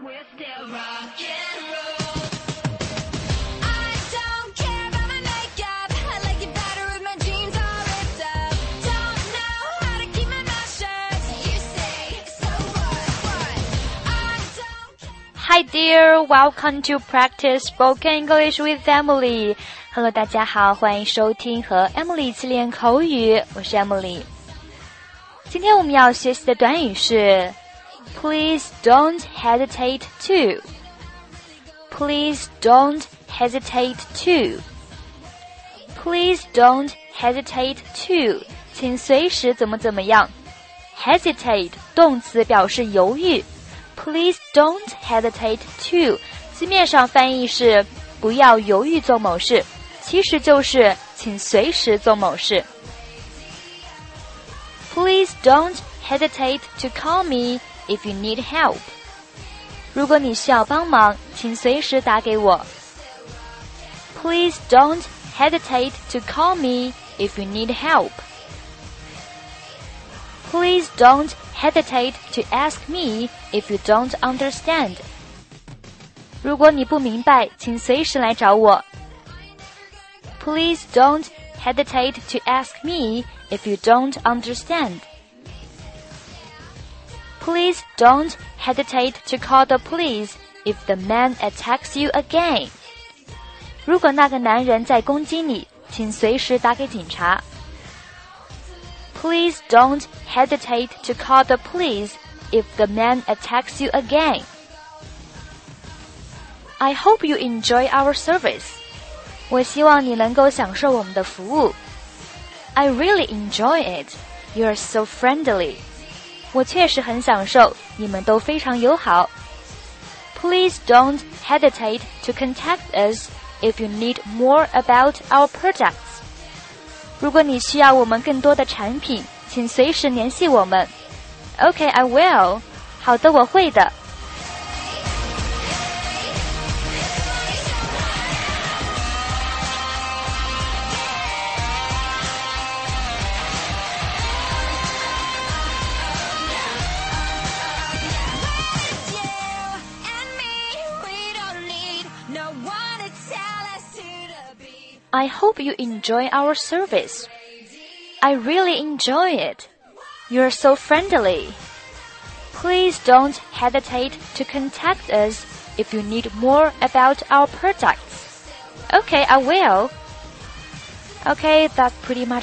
Hi dear, welcome to practice spoken English with Emily. Hello, 大家好，欢迎收听和 Emily 一起练口语，我是 Emily。今天我们要学习的短语是 Please don't hesitate to. Please don't hesitate to. Please don't hesitate to. 请随时怎么样。Hesitate 动词表示犹豫。Please don't hesitate to. 字面上翻译是不要犹豫做某事，其实就是请随时做某事。Please don't hesitate to call me if you need help. 如果你需要帮忙，请随时打给我。Please don't hesitate to call me if you need help. Please don't hesitate to ask me if you don't understand. 如果你不明白，请随时来找我。Please don't hesitate to ask me if you don't understand. Please don't hesitate to call the police if the man attacks you again. 如果那个男人在攻击你，请随时打给警察。Please don't hesitate to call the police if the man attacks you again. I hope you enjoy our service. 我希望你能够享受我们的服务。I really enjoy it. You are so friendly. 我确实很享受，你们都非常友好。Please don't hesitate to contact us if you need more about our products. 如果你需要我们更多的产品，请随时联系我们。Okay, I will. 好的，我会的。I hope you enjoy our service. I really enjoy it. You're so friendly. Please don't hesitate to contact us if you need more about our products. Okay, I will. Okay, that's pretty much